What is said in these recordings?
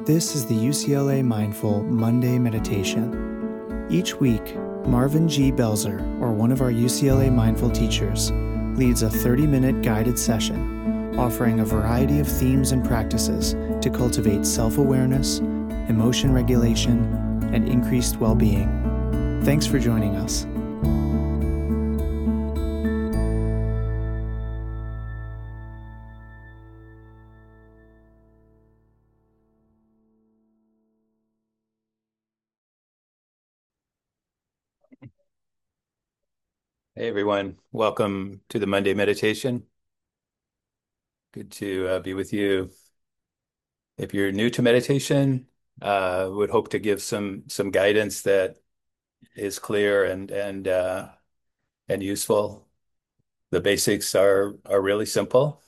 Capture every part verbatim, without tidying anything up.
This is the U C L A Mindful Monday Meditation. Each week, Marvin G. Belzer, or one of our U C L A Mindful teachers, leads a thirty-minute guided session offering a variety of themes and practices to cultivate self-awareness, emotion regulation, and increased well-being. Thanks for joining us. Hey everyone, welcome to the Monday meditation. Good to uh, be with you. If you're new to meditation, uh, would hope to give some some guidance that is clear and and uh, and useful. The basics are are really simple.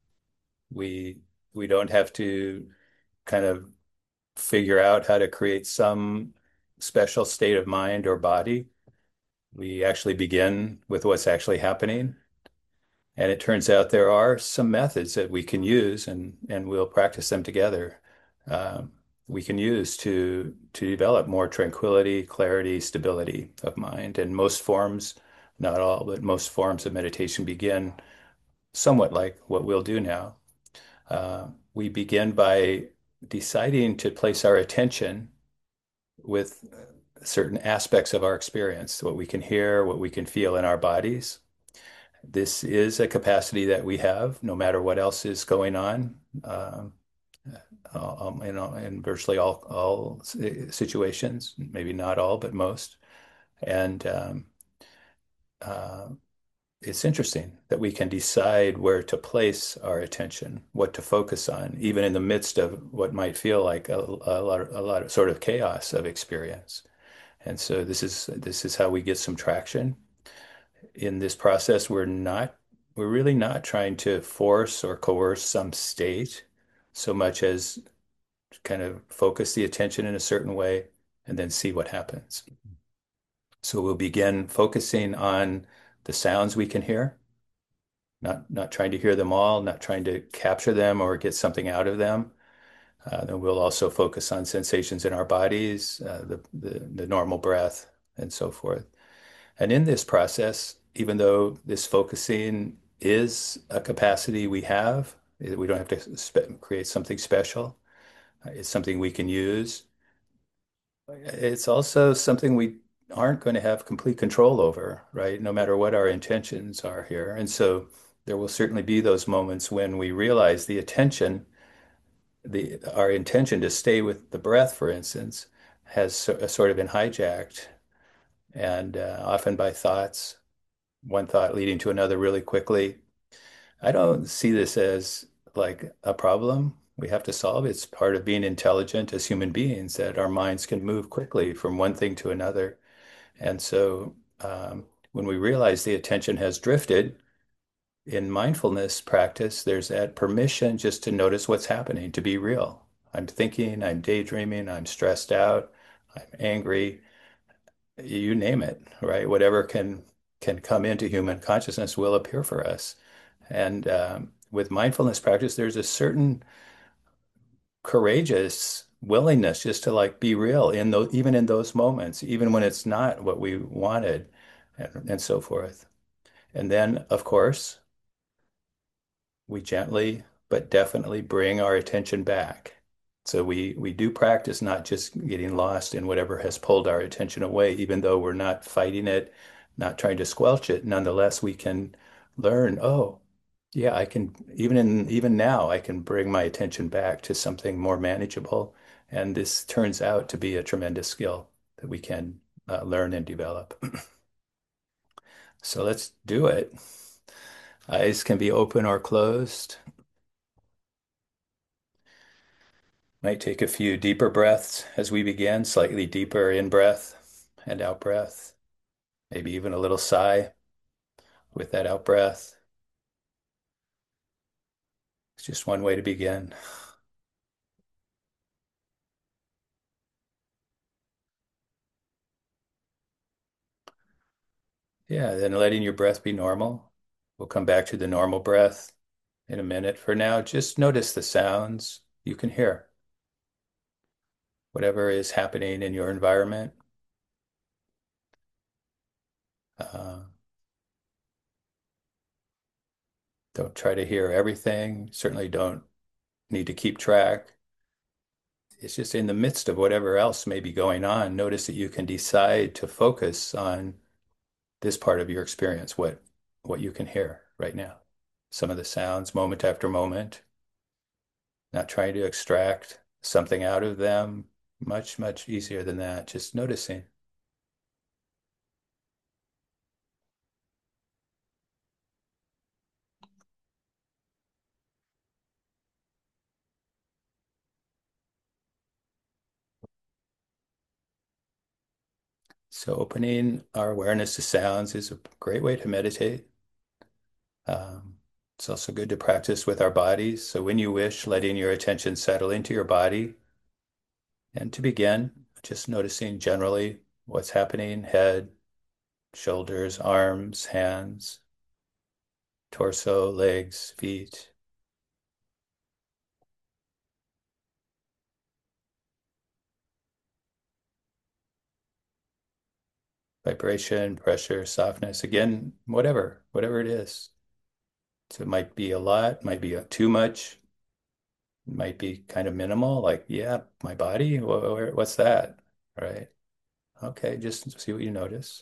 We we don't have to kind of figure out how to create some special state of mind or body. We actually begin with what's actually happening. And it turns out there are some methods that we can use, and and we'll practice them together. Um, we can use to to develop more tranquility, clarity, stability of mind. And most forms, not all, but most forms of meditation begin somewhat like what we'll do now. Uh, we begin by deciding to place our attention with certain aspects of our experience, what we can hear, what we can feel in our bodies. This is a capacity that we have, no matter what else is going on, um, um, you know, in virtually all all situations, maybe not all, but most. And um, uh, it's interesting that we can decide where to place our attention, what to focus on, even in the midst of what might feel like a, a lot of, a lot of sort of chaos of experience. And so this is this is how we get some traction. In this process, we're not, we're really not trying to force or coerce some state so much as kind of focus the attention in a certain way and then see what happens. So we'll begin focusing on the sounds we can hear, not not trying to hear them all, not trying to capture them or get something out of them. Uh, then we'll also focus on sensations in our bodies, uh, the, the the normal breath, and so forth. And in this process, even though this focusing is a capacity we have, we don't have to spe create something special. It's something we can use. It's also something we aren't going to have complete control over, right? No matter what our intentions are here. And so there will certainly be those moments when we realize the attention, the our intention to stay with the breath, for instance, has so, sort of been hijacked, and uh, often by thoughts, one thought leading to another really quickly. I don't see this as like a problem we have to solve. It's part of being intelligent as human beings that our minds can move quickly from one thing to another. And so um, when we realize the attention has drifted in mindfulness practice, there's that permission just to notice what's happening, to be real. I'm thinking, I'm daydreaming, I'm stressed out, I'm angry, you name it, right? Whatever can can come into human consciousness will appear for us. And um, with mindfulness practice, there's a certain courageous willingness just to like be real in those, even in those moments, even when it's not what we wanted, and, and so forth. And then, of course, we gently but definitely bring our attention back. So we we do practice not just getting lost in whatever has pulled our attention away, even though we're not fighting it, not trying to squelch it. Nonetheless, we can learn, oh, yeah, I can even in even now I can bring my attention back to something more manageable. And this turns out to be a tremendous skill that we can uh, learn and develop. So let's do it. Eyes can be open or closed. Might take a few deeper breaths as we begin, slightly deeper in breath and out breath, maybe even a little sigh with that out breath. It's just one way to begin. Yeah, then letting your breath be normal. We'll come back to the normal breath in a minute. For now, just notice the sounds you can hear. whatever is happening in your environment. Uh, don't try to hear everything. Certainly don't need to keep track. It's just in the midst of whatever else may be going on, notice that you can decide to focus on this part of your experience, what what you can hear right now. Some of the sounds moment after moment, not trying to extract something out of them. Much, much easier than that. Just noticing. So opening our awareness to sounds is a great way to meditate. Um, it's also good to practice with our bodies. So when you wish, letting your attention settle into your body. And to begin, just noticing generally what's happening, head, shoulders, arms, hands, torso, legs, feet. Vibration, pressure, softness, again, whatever, whatever it is. So it might be a lot, might be too much, might be kind of minimal, like, yeah, my body, what's that? Right? Okay, just see what you notice.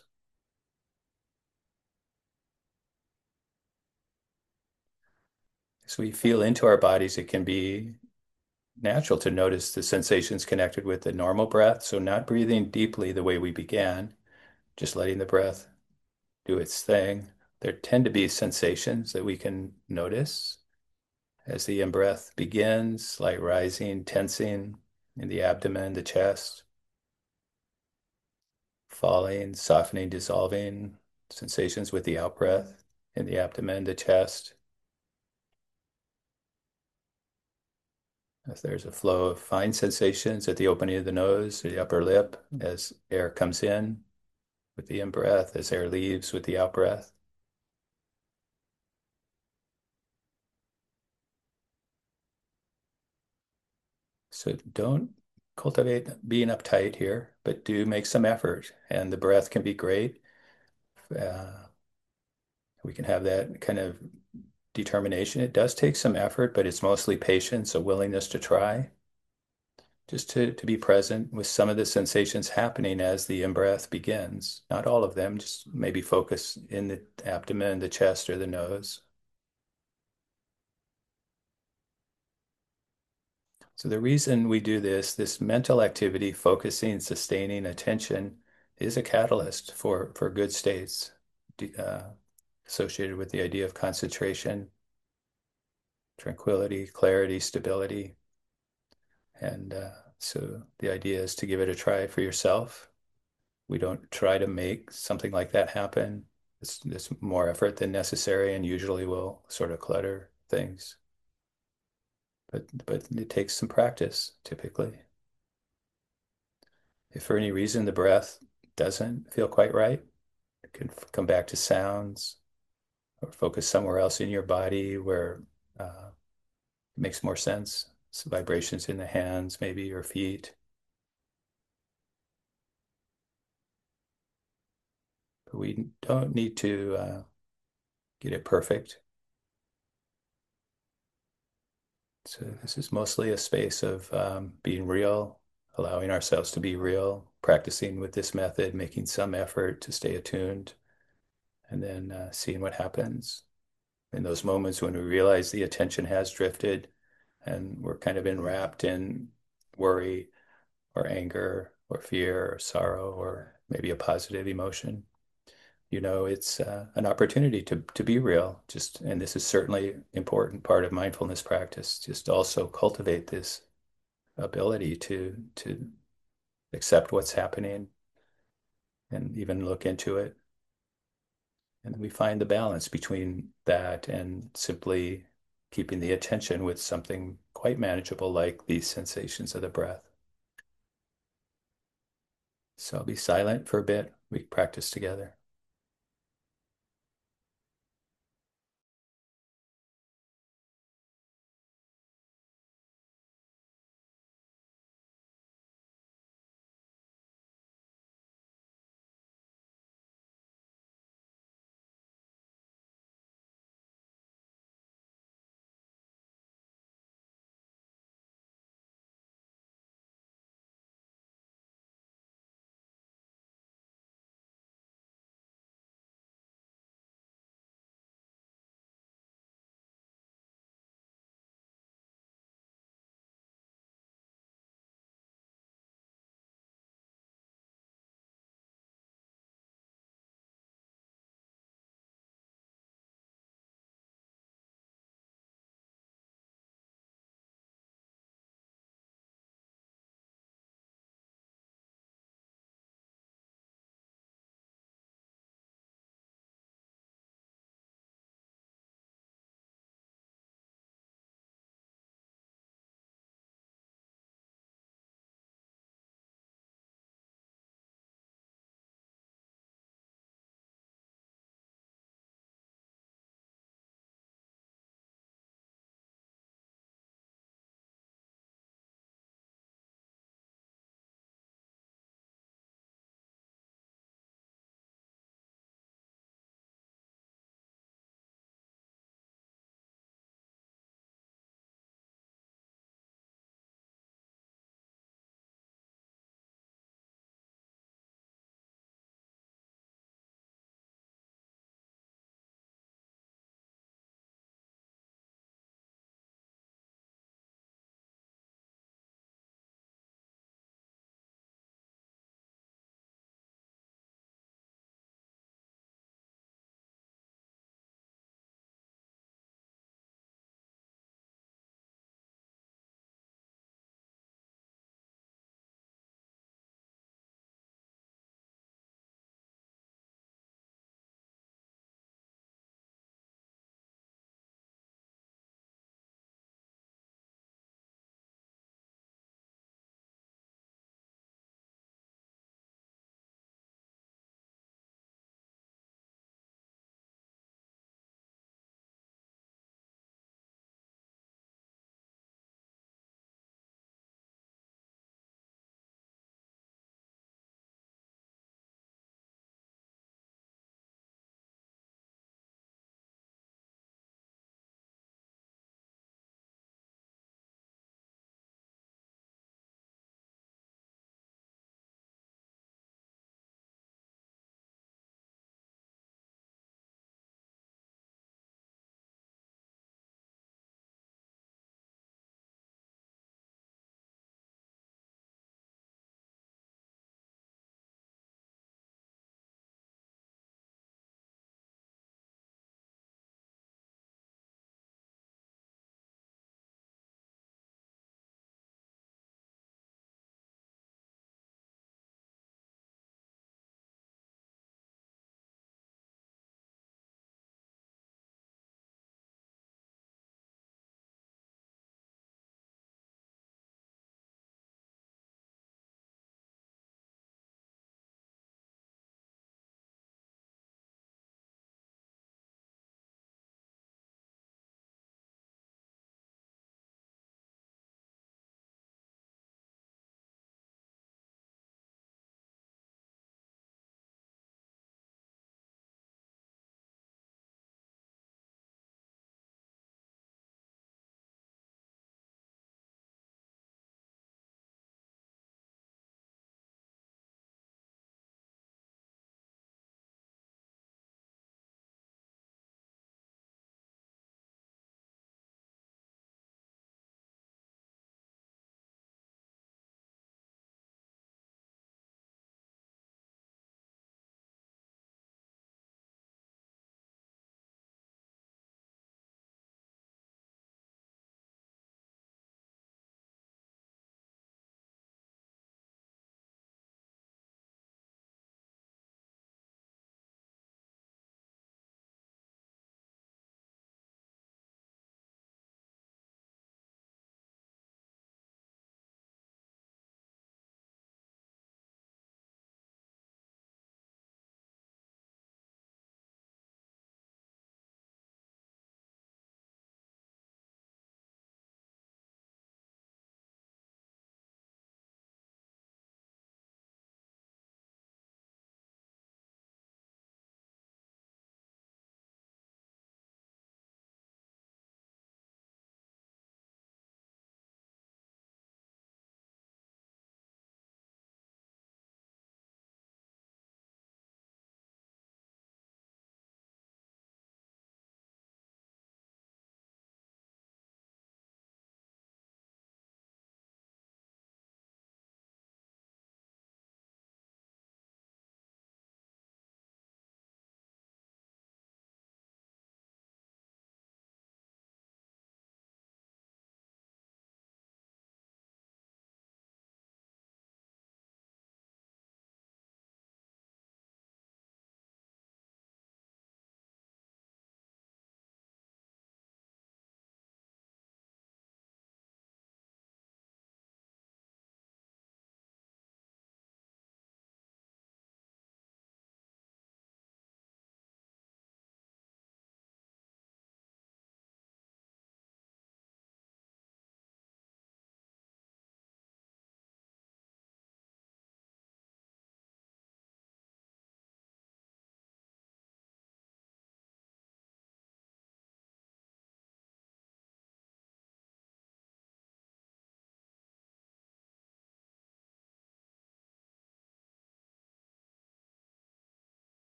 So we feel into our bodies, it can be natural to notice the sensations connected with the normal breath. So not breathing deeply the way we began, just letting the breath do its thing. There tend to be sensations that we can notice as the in-breath begins, slight rising, tensing in the abdomen, the chest, falling, softening, dissolving, sensations with the out-breath in the abdomen, the chest. If there's a flow of fine sensations at the opening of the nose, the upper lip, as air comes in with the in-breath, as air leaves with the out-breath. So don't cultivate being uptight here, but do make some effort. And the breath can be great. Uh, we can have that kind of determination. It does take some effort, but it's mostly patience, a willingness to try. Just to, to be present with some of the sensations happening as the in-breath begins. Not all of them, just maybe focus in the abdomen, the chest, or the nose. So the reason we do this, this mental activity, focusing, sustaining attention, is a catalyst for, for good states uh, associated with the idea of concentration, tranquility, clarity, stability. And uh, so the idea is to give it a try for yourself. We don't try to make something like that happen. It's, it's more effort than necessary and usually will sort of clutter things. But, but it takes some practice typically. If for any reason the breath doesn't feel quite right, you can come back to sounds or focus somewhere else in your body where uh, it makes more sense. Some vibrations in the hands, maybe your feet. But we don't need to uh, get it perfect. So this is mostly a space of um, being real, allowing ourselves to be real, practicing with this method, making some effort to stay attuned, and then uh, seeing what happens. In those moments when we realize the attention has drifted and we're kind of enwrapped in worry or anger or fear or sorrow or maybe a positive emotion, you know, it's uh, an opportunity to to be real. Just, and this is certainly important part of mindfulness practice. Just also cultivate this ability to to accept what's happening and even look into it. And we find the balance between that and simply keeping the attention with something quite manageable like these sensations of the breath. So I'll be silent for a bit. We practice together.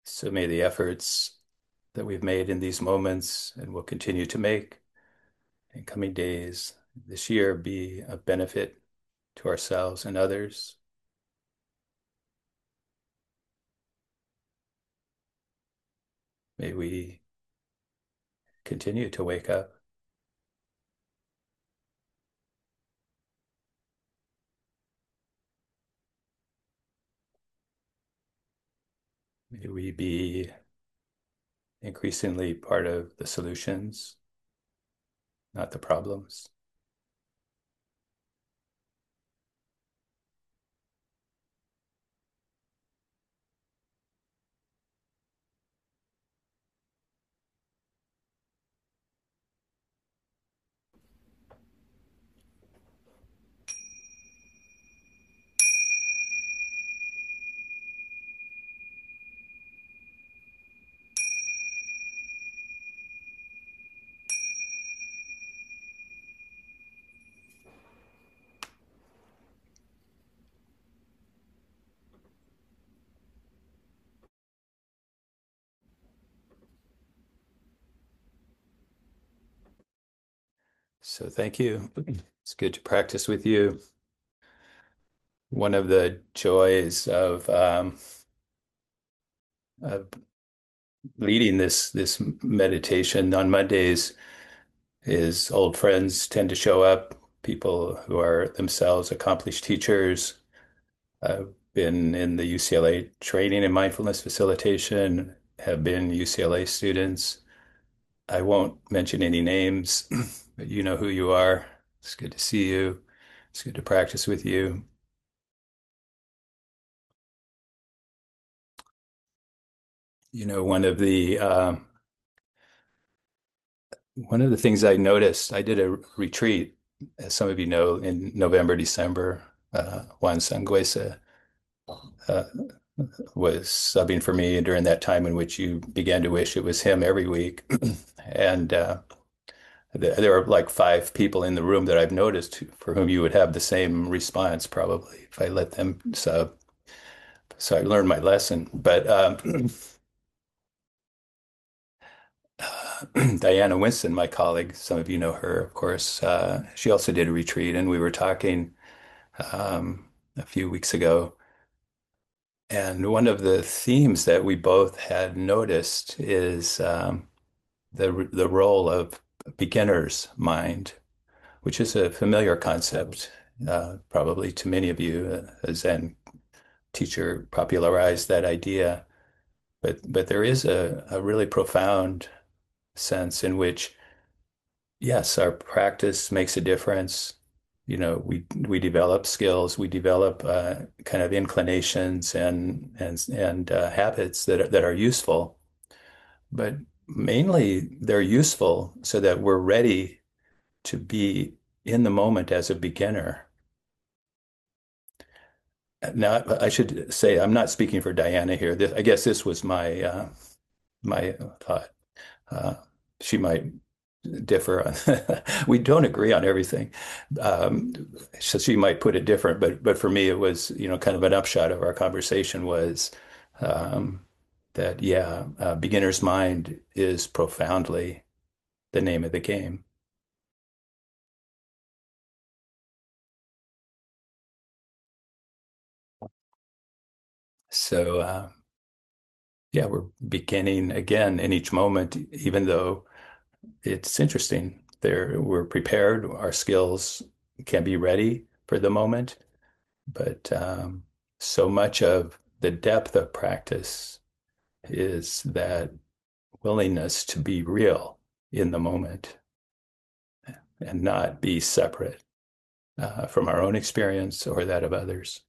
So may the efforts that we've made in these moments and will continue to make in coming days this year be of benefit to ourselves and others. May we continue to wake up. May we be increasingly part of the solutions, not the problems. So thank you. It's good to practice with you. One of the joys of um, of leading this this meditation on Mondays is old friends tend to show up, people who are themselves accomplished teachers. I've been in the U C L A training in mindfulness facilitation, have been U C L A students. I won't mention any names, but you know who you are. It's good to see you. It's good to practice with you. You know, one of the um, one of the things I noticed, I did a retreat, as some of you know, in November, December. Uh, Juan Sangüesa uh, was subbing for me during that time in which you began to wish it was him every week. And uh, th there are like five people in the room that I've noticed for whom you would have the same response probably if I let them sub. So I learned my lesson. But um, Diana Winston, my colleague, some of you know her, of course. Uh, she also did a retreat, and we were talking um, a few weeks ago. And one of the themes that we both had noticed is um, the the role of beginner's mind, which is a familiar concept, uh, probably to many of you. A Zen teacher popularized that idea, but but there is a, a really profound sense in which, yes, our practice makes a difference. You know, we we develop skills, we develop uh, kind of inclinations and and and uh, habits that are, that are useful, but mainly they're useful so that we're ready to be in the moment as a beginner. Now, I should say I'm not speaking for Diana here. This, I guess this was my uh, my thought. Uh, she might differ on we don't agree on everything. Um, so she might put it different, but but for me it was, you know, kind of an upshot of our conversation was um, that yeah, uh, beginner's mind is profoundly the name of the game. So uh, yeah, we're beginning again in each moment, even though it's interesting. There, we're prepared, our skills can be ready for the moment. But um, so much of the depth of practice is that willingness to be real in the moment and not be separate uh, from our own experience or that of others.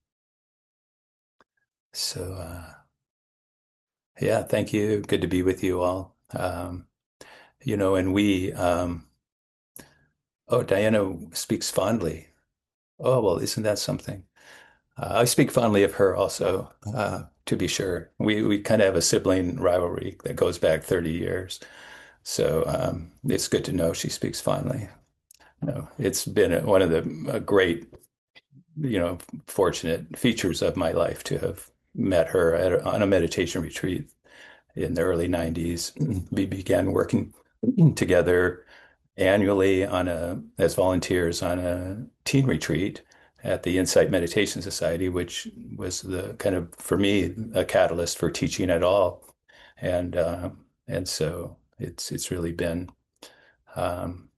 So, uh, yeah, thank you. Good to be with you all. Um, you know, and we, um, oh, Diana speaks fondly. Oh, well, isn't that something? Uh, I speak fondly of her also, uh, to be sure. We we kind of have a sibling rivalry that goes back thirty years. So um, it's good to know she speaks fondly. You know, it's been a, one of the uh, great, you know, fortunate features of my life to have met her at a, on a meditation retreat in the early nineties. We began working together annually on a as volunteers on a teen retreat at the Insight Meditation Society, which was the kind of for me a catalyst for teaching at all. And uh, and so it's it's really been um,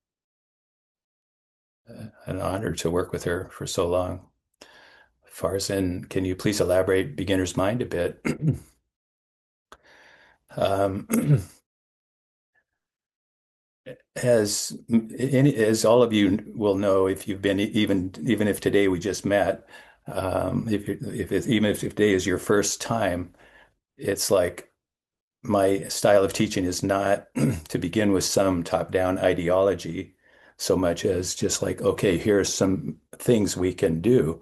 an honor to work with her for so long. Farzan, can you please elaborate beginner's mind a bit? Um, as as all of you will know, if you've been even even if today we just met, um, if you if it's, even if today is your first time, it's like my style of teaching is not to begin with some top-down ideology so much as just like, okay, here's some things we can do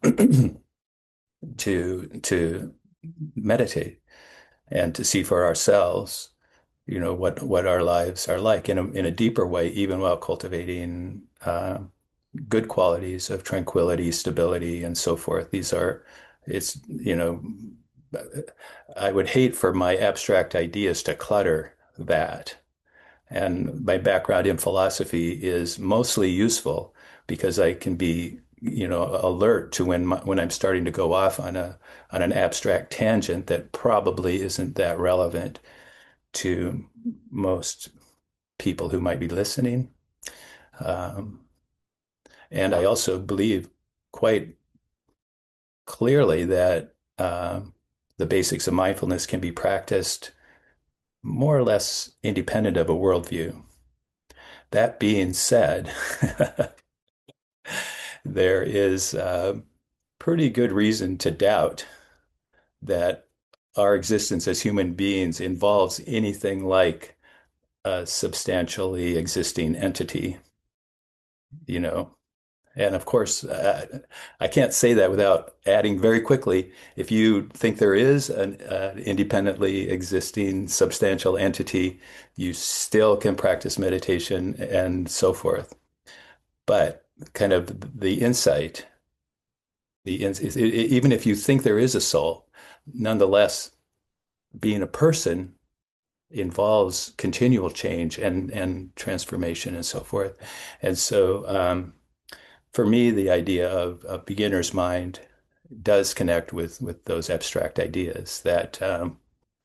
to to meditate and to see for ourselves, you know, what what our lives are like in a in a deeper way, even while cultivating uh, good qualities of tranquility, stability, and so forth. These are, it's, you know, I would hate for my abstract ideas to clutter that. And my background in philosophy is mostly useful because I can be, you know, alert to when my, when I'm starting to go off on a on an abstract tangent that probably isn't that relevant to most people who might be listening. Um, and I also believe quite clearly that um, the basics of mindfulness can be practiced more or less independent of a worldview. That being said, there is uh, pretty good reason to doubt that our existence as human beings involves anything like a substantially existing entity, you know. And of course, uh, I can't say that without adding very quickly, if you think there is an uh, independently existing substantial entity, you still can practice meditation and so forth. But kind of the insight, the ins it, it, even if you think there is a soul, nonetheless, being a person involves continual change and and transformation and so forth. And so, um, for me, the idea of a beginner's mind does connect with with those abstract ideas that, um,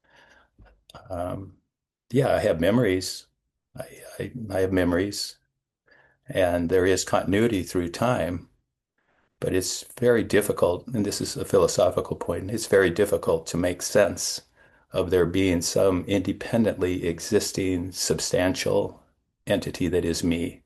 um, yeah, I have memories. I, I, I have memories, and there is continuity through time. But it's very difficult, and this is a philosophical point, it's very difficult to make sense of there being some independently existing substantial entity that is me.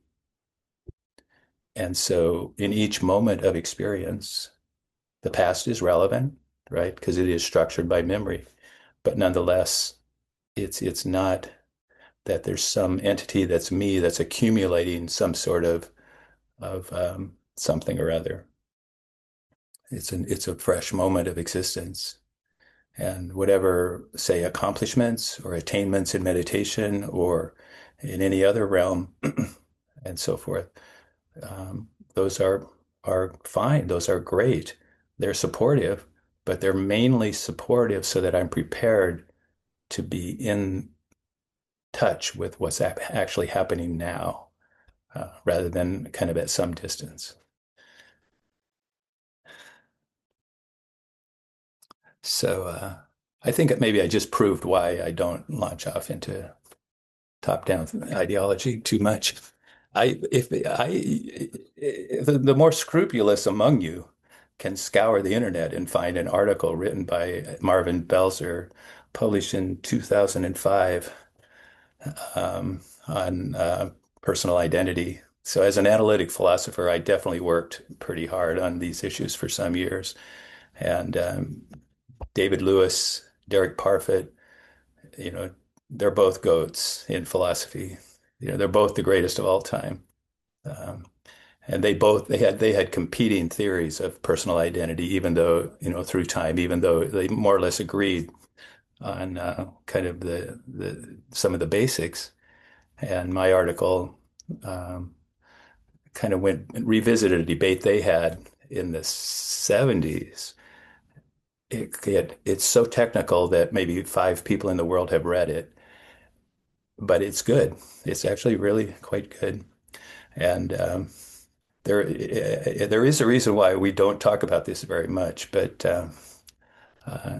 And so in each moment of experience, the past is relevant, right? Because it is structured by memory. But nonetheless, it's it's not that there's some entity that's me that's accumulating some sort of of um, something or other. It's an it's a fresh moment of existence. And whatever, say, accomplishments or attainments in meditation or in any other realm and so forth, um, those are are fine. Those are great. They're supportive, but they're mainly supportive so that I'm prepared to be in touch with what's actually happening now, uh, rather than kind of at some distance. So uh, I think maybe I just proved why I don't launch off into top-down ideology too much. I if I the, the more scrupulous among you can scour the internet and find an article written by Marvin Belzer, published in two thousand five, um, on uh, personal identity. So as an analytic philosopher, I definitely worked pretty hard on these issues for some years. And um, David Lewis, Derek Parfit, you know, they're both goats in philosophy. You know, they're both the greatest of all time. Um, and they both they had they had competing theories of personal identity, even though, you know, through time, even though they more or less agreed on uh, kind of the the some of the basics. And my article um, kind of went and revisited a debate they had in the seventies it, it it's so technical that maybe five people in the world have read it, but it's good. It's actually really quite good. And um, there uh, there is a reason why we don't talk about this very much. But uh, uh,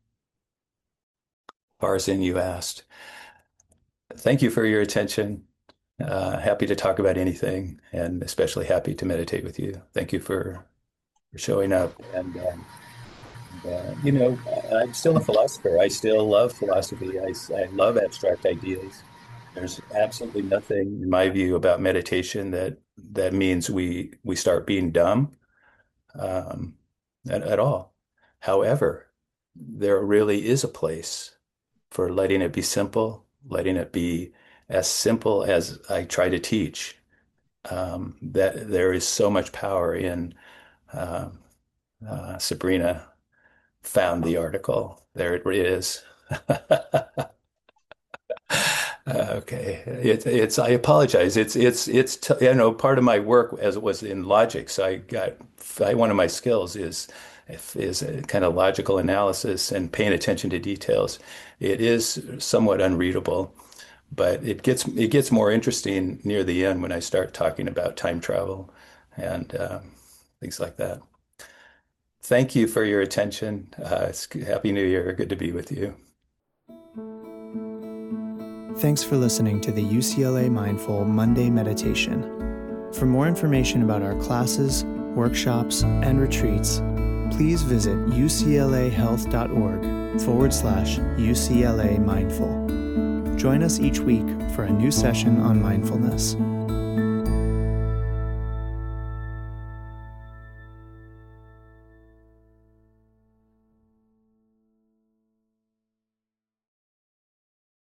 Farzin, you asked. Thank you for your attention. Uh, happy to talk about anything, and especially happy to meditate with you. Thank you for, for showing up. And um, uh, you know, I'm still a philosopher. I still love philosophy. I, I love abstract ideas. There's absolutely nothing, in my view, about meditation that that means we we start being dumb um, at, at all. However, there really is a place for letting it be simple, letting it be as simple as I try to teach. Um, that there is so much power in uh, uh, Sabrina found the article. There it is. Okay, it, it's. I apologize. It's it's it's t you know part of my work as it was in logic. So I got I, one of my skills is is a kind of logical analysis and paying attention to details. It is somewhat unreadable, but it gets it gets more interesting near the end when I start talking about time travel and um, things like that. Thank you for your attention. Uh, it's Happy New Year. Good to be with you. Thanks for listening to the U C L A Mindful Monday Meditation. For more information about our classes, workshops, and retreats, please visit uclahealth.org forward slash UCLA Mindful. Join us each week for a new session on mindfulness.